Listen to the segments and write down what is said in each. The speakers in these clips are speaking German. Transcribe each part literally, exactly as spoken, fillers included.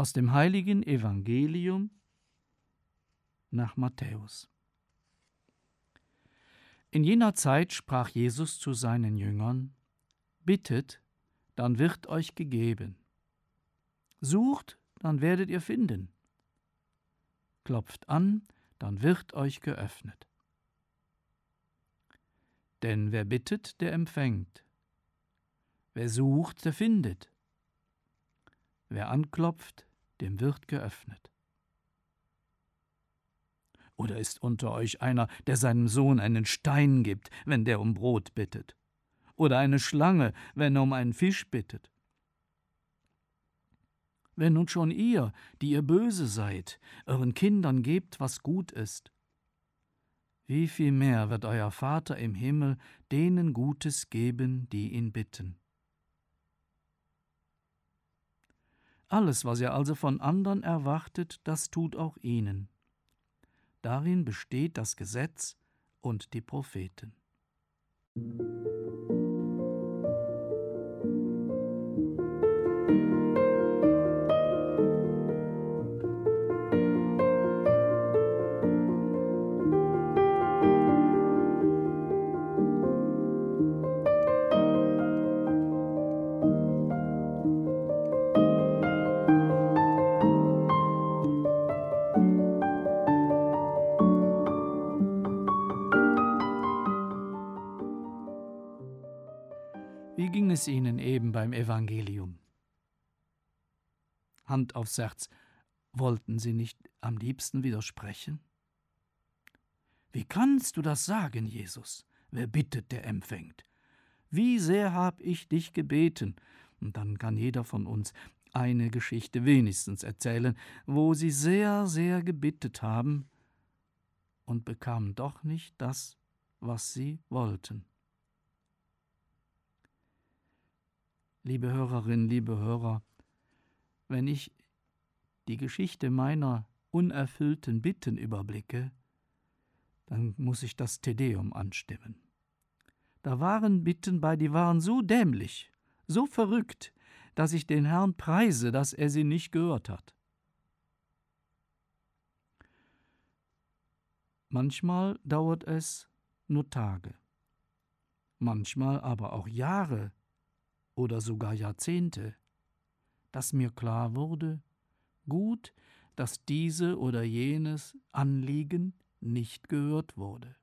Aus dem heiligen Evangelium nach Matthäus. In jener Zeit sprach Jesus zu seinen Jüngern: Bittet, dann wird euch gegeben. Sucht, dann werdet ihr finden. Klopft an, dann wird euch geöffnet. Denn wer bittet, der empfängt. Wer sucht, der findet. Wer anklopft, dem wird geöffnet. Oder ist unter euch einer, der seinem Sohn einen Stein gibt, wenn der um Brot bittet? Oder eine Schlange, wenn er um einen Fisch bittet? Wenn nun schon ihr, die ihr böse seid, euren Kindern gebt, was gut ist, wie viel mehr wird euer Vater im Himmel denen Gutes geben, die ihn bitten? Alles, was ihr also von anderen erwartet, das tut auch ihnen. Darin besteht das Gesetz und die Propheten. Wie ging es Ihnen eben beim Evangelium? Hand aufs Herz, wollten Sie nicht am liebsten widersprechen? Wie kannst du das sagen, Jesus? Wer bittet, der empfängt. Wie sehr hab ich dich gebeten? Und dann kann jeder von uns eine Geschichte wenigstens erzählen, wo sie sehr, sehr gebittet haben und bekamen doch nicht das, was sie wollten. Liebe Hörerinnen, liebe Hörer, wenn ich die Geschichte meiner unerfüllten Bitten überblicke, dann muss ich das Tedeum anstimmen. Da waren Bitten bei, die waren so dämlich, so verrückt, dass ich den Herrn preise, dass er sie nicht gehört hat. Manchmal dauert es nur Tage, manchmal aber auch Jahre oder sogar Jahrzehnte, dass mir klar wurde, gut, dass diese oder jenes Anliegen nicht gehört wurde.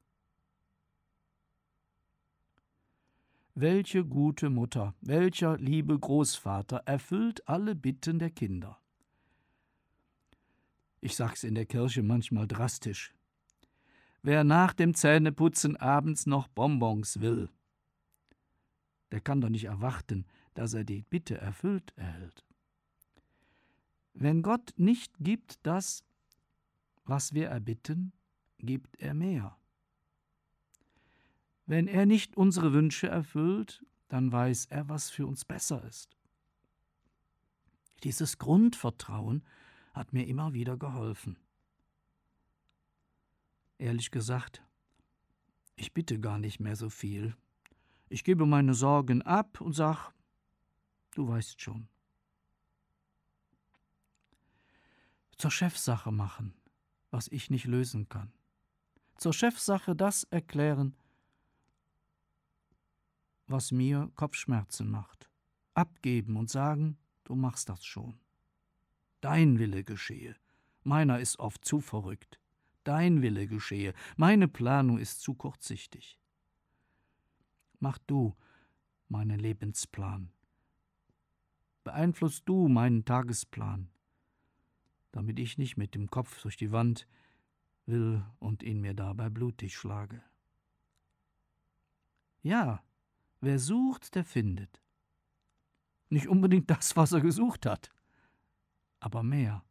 Welche gute Mutter, welcher liebe Großvater erfüllt alle Bitten der Kinder. Ich sag's in der Kirche manchmal drastisch. Wer nach dem Zähneputzen abends noch Bonbons will, der kann doch nicht erwarten, dass er die Bitte erfüllt erhält. Wenn Gott nicht gibt das, was wir erbitten, gibt er mehr. Wenn er nicht unsere Wünsche erfüllt, dann weiß er, was für uns besser ist. Dieses Grundvertrauen hat mir immer wieder geholfen. Ehrlich gesagt, ich bitte gar nicht mehr so viel. Ich gebe meine Sorgen ab und sag, du weißt schon. Zur Chefsache machen, was ich nicht lösen kann. Zur Chefsache das erklären, was mir Kopfschmerzen macht. Abgeben und sagen, du machst das schon. Dein Wille geschehe. Meiner ist oft zu verrückt. Dein Wille geschehe. Meine Planung ist zu kurzsichtig. Mach du meinen Lebensplan. Beeinflusst du meinen Tagesplan, damit ich nicht mit dem Kopf durch die Wand will und ihn mir dabei blutig schlage. Ja, wer sucht, der findet. Nicht unbedingt das, was er gesucht hat, aber mehr.